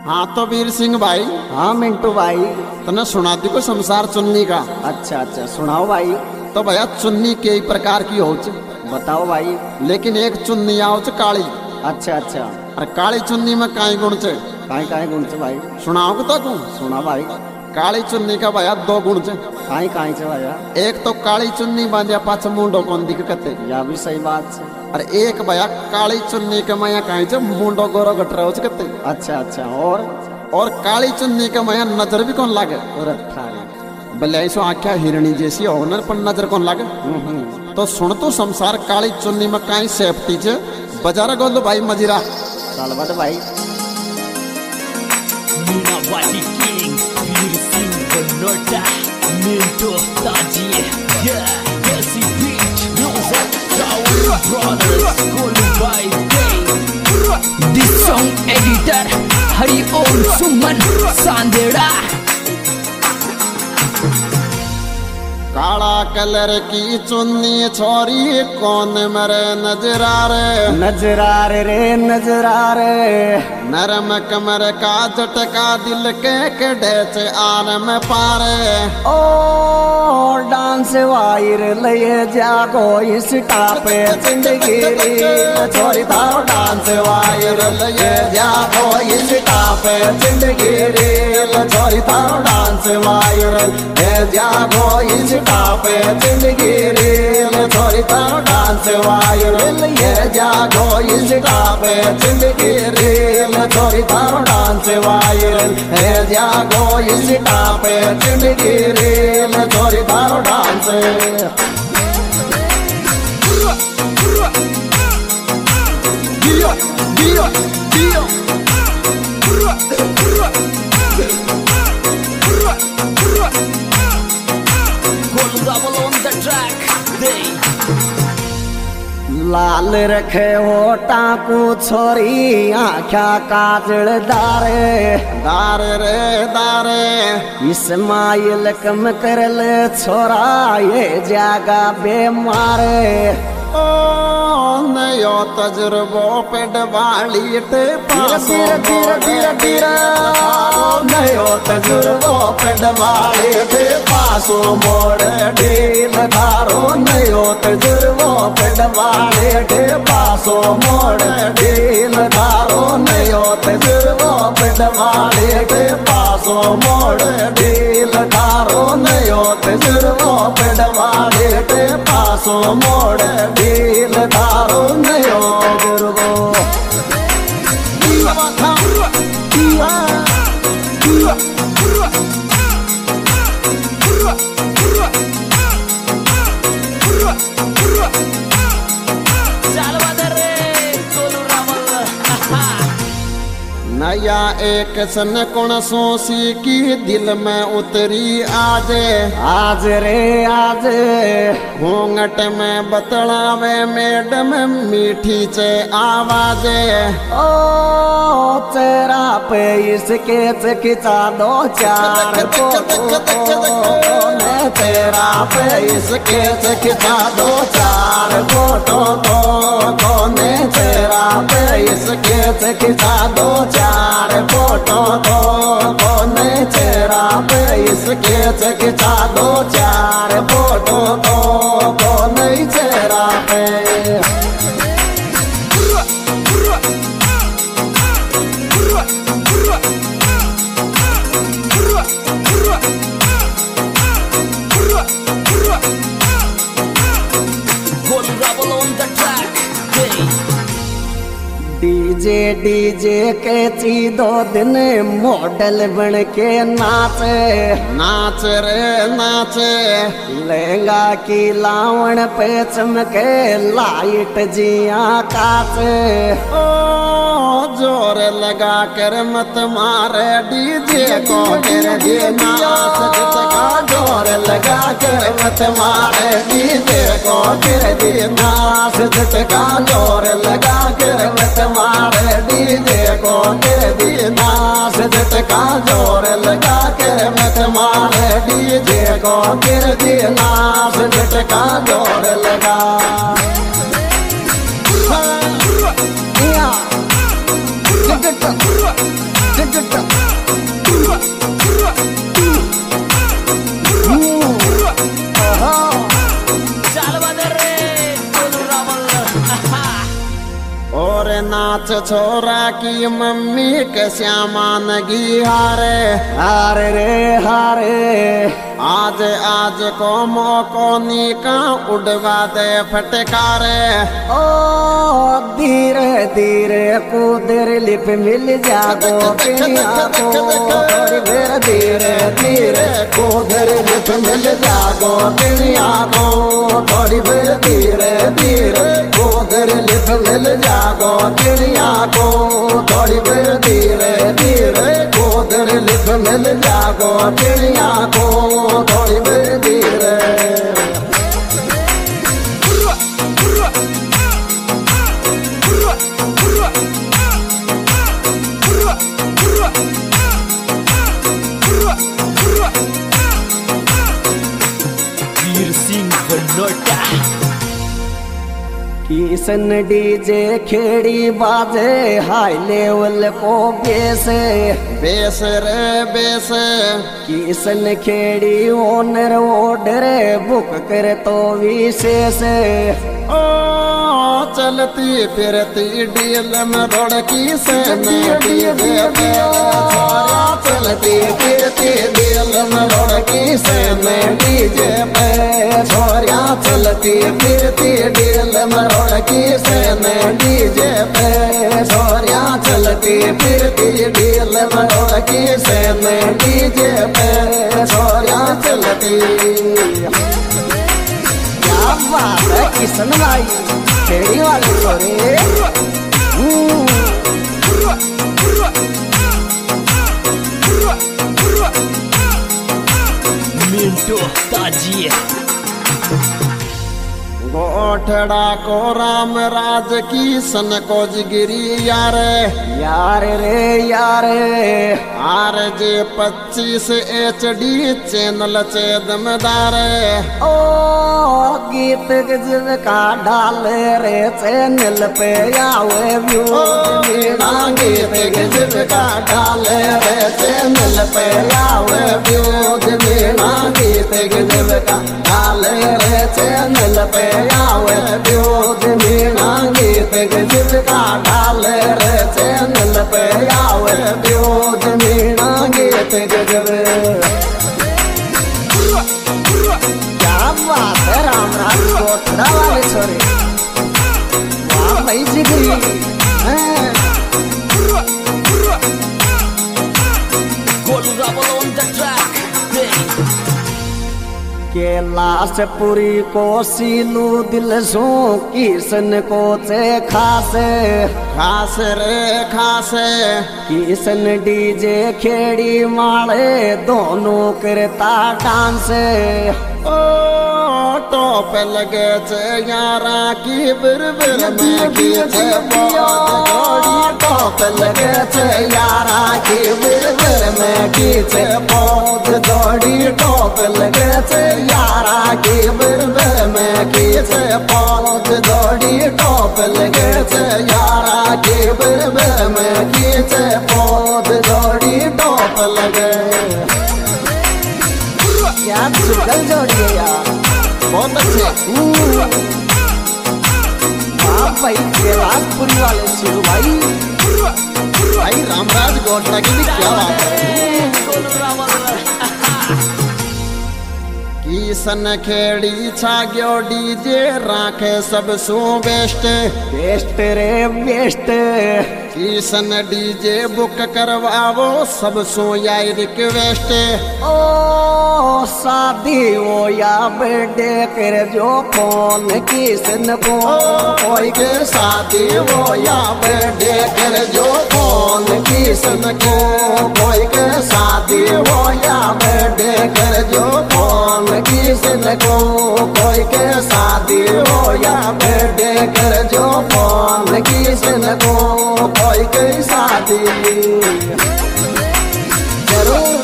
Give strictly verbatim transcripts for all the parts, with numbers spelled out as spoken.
हाँ तो वीर सिंह भाई। हाँ मिंटू भाई। तने सुना दी को संसार चुन्नी का। अच्छा अच्छा सुनाओ भाई। तो भैया चुन्नी कई प्रकार की हो, बताओ भाई। लेकिन एक चुन्नी आओ काली। अच्छा अच्छा। और काली चुन्नी में काई गुण चे? काई काई गुण चे भाई? सुनाओ तो तू। सुना भाई। काली चुन्नी का भैया दो गुण चे। काई काई चे भैया? एक तो काली चुन्नी बांधिया पाछ मुंडो कौन दिक्कत है, या भी सही बात है। और एक भैया काली चुन्नी के माया काई चे मुंडो गोरो गट रहो कते। अच्छा अच्छा। और और काली चुन्नी के माया नजर भी कौन लागे? भले ऐसो आख्या हिरणी जैसी हो न, पर नजर कौन लागे? तो सुन तो संसार काली चुन्नी में काई सेफ्टी चे बजारा गोलो भाई मजीरा। चल बट भाई। Munawati King, Veer Singh Banota, Minto Taji, yeah, Desi Beat, Music, Tower Brothers, Kolubai Day. This song editor, Hari Om Suman Sandera. काला कलर की चुन्नी छोरी कौन मरे नजरा रे, नजरा रे रे नजरा रे। नरम कमर का झटका दिल के कड़े आन में पारे। ओ डांस वायर लये जागो इस टापे जिंदगी छोरी थारो डांस वायर लये जागो इस टापे जिंदगी छोरी थारो डांस वायर ले जागो इस टापे जिंदगी छोरी थारो डांस वायर लये जागो इस टापे जिंदगी छोरी थारो डांस वायर ले जागो इस टापे जिंदगी छोरी थारो dance. Dio, Dio, Dio. Gold double on the track. Day. लाल रखे होटा को छोरी आख्या काजल दारे दारे रे दारे। इस्माइल कम कर ले छोरा ये जागा बेमारे। ओ नयो तजुर्बो पेड वाली टे पासो धीरे धीरे धीरे धीरे। नयो तजुर्बो पेड वाली टे पासो मोड़ ढील धारो। नयो तजुर्बो पेड वाली टे पासो मोड़ ढील धारो। नयो तजुर्बो पेड वाली टे पासो मोड़ ढील धारो। नयो तजुर्बो पेड वाली टे पासो मोड़ ढील धारो। नयो तजुर्बो नया एक सन कौन सोसी की दिल में उतरी आज आज रे आज। घूंघट में बतलावे मैडम मीठी चे आवाज। ओ तेरा पे इसके खिंचा दो चार फोटो मैं तेरा पे इसके खिंचा दो चार फोटो तो कोने तेरा पे इसके खिंचा दो चार फोटो तो कोने तेरा पे इसके खिंचा दो चार फोटो तो कोने तेरा पे। Gold double on the track. Day. DJ DJ के ची दो दिन मॉडल बन के नाचे नाच रे नाच। लहंगा की लावण पे चमके लाइट जिया काचे। ओ जोर लगा कर मत मारे डीजे को कर दे नाच झटका। जोर लगा कर मत मारे डीजे को कर दे नाच झटका। जोर लगा कर मत मारे डीजे को कर दे नाच झटका। जोर लगा कर मत मारे डीजे को कर दे नाच झटका। जोर लगा Yeah. छोरा की मम्मी के श्यामान गी हारे हारे रे हारे आज आज को मौको निका उड़वा दे फटकारे ओ धीरे धीरे कुदर लिप मिल जागो पिया को थोड़ी देर धीरे धीरे कुदर लिप मिल जागो पिया को थोड़ी देर धीरे धीरे कुदर लिप मिल जागो पिया को थोड़ी देर धीरे धीरे कुदर लिप मिल जागो पिया को थोड़ी देर धीरे वीर सिंह बनोटा किसन डीजे खेड़ी बाजे हाई लेवल को बेस बेस रे bass Kisan Khedi owner order book कर तो विशेष ओ चलती फिरती डील में रोड़की से चलती फिरती डील में रोड़की से मैं डीजे पे छोरिया चलती फिरती डील में रोड़की से मैं डीजे पे छोरिया चलती फिरती डील में रोड़की से मैं डीजे पे छोरिया चलती क्या बात है किशन भाई खेड़ी वाले छोरे मिंटो ताजी गोठड़ा को राम राज की सन को जिगिरी यार यार रे यार आर जे पच्चीस एच डी चैनल चे दमदार ओ गीत गजब का डाल रे चैनल पे आवे व्यू मीना गीत गजब का डाल रे चैनल पे आवे व्यू मीना गीत गजब का डाल रे चैनल पे आवे व्यू मीना गीत गजब का डाल रे चैनल पे आवे व्यू मीना गीत गजब क्या बात है राम राम गोठड़ा वाले छोरे वाह भाई जिगरी हैं Colorado on the track. Kailash Puri को सीलू दिल सो किसन को चे खास खास रे खास किसन डीजे खेड़ी माले दोनों करता डांस ओ टॉप लगे छे यारा की बिरबिर में की छे बहुत जोड़ी टॉप लगे छे यारा की बिरबिर में की छे बहुत जोड़ी टॉप लगे छे यारा की बिरबिर में की छे बहुत जोड़ी टॉप लगे छे यारा की बिरबिर में की छे बहुत जोड़ी टॉप लगे क्या जुगल जोड़ी है यार बहुत अच्छे वाह भाई कैलाशपुरी वाले शिव भाई भाई रामराज गोठड़ा की भी क्या बात है किसन खेड़ी छाग्यो डीजे राखे सब सु बेस्ट बेस्ट रे बेस्ट किसन डीजे बुक करवावो सब सो याई रिक्वेस्ट ओ शादी हो या बर्थडे कर जो फोन किसन को कोई के शादी हो या बर्थडे कर जो फोन किसन को कोई के शादी हो या बर्थडे कर जो फोन किसन को कोई के शादी हो या बर्थडे कर जो फोन किसन को कोई के शादी जरूर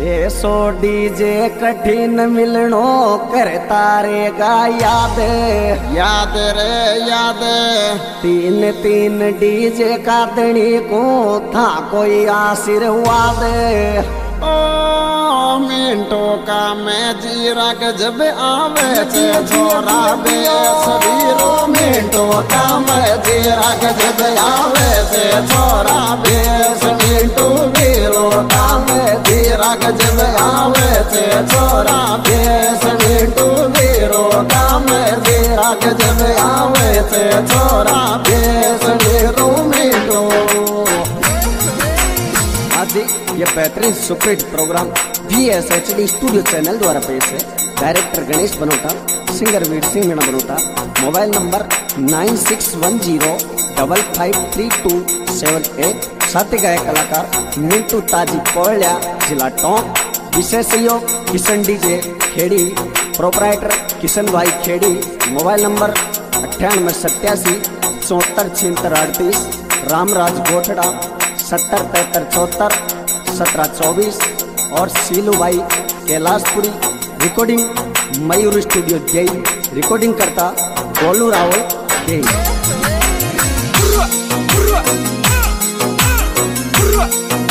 ऐसो डीजे कठिन मिलनो करता रेगा याद याद रे याद। तीन तीन डीजे का दणी को था कोई आशीर्वाद। ओ मिंटो का मैं जीरा जब आवे थे छोरा बेस वीरो। मिंटो का मैं जीरा जब आवे थे छोरा बेस। मिंटू वीरो का मैं जीरा जब आवे थे छोरा बेस। मिंटू वीरो का मैं जीरा जब आवे थे छोरा बेस वीरो। मिंटू आज ये बेहतरीन superhit program V S H D studio channel द्वारा पेश है। Director Ganesh Banota, singer Veer Singh Meena Banota. Mobile number nine six one zero double five three two seven eight. साथी गायक कलाकार मिंटू ताजी पोहल्या, जिला टोंक। विशेष सहयोग किशन डीजे खेड़ी, प्रोपराइटर किशन भाई खेड़ी। मोबाइल नंबर अट्ठानवे सत्यासी चौहत्तर छिहत्तर अड़तीस। रामराज गोठड़ा सत्तर पैंतर चौहत्तर सत्रह चौबीस। और सीलू भाई कैलाशपुरी। रिकॉर्डिंग मयूर स्टूडियो जय। रिकॉर्डिंग करता गोलू रावल जय।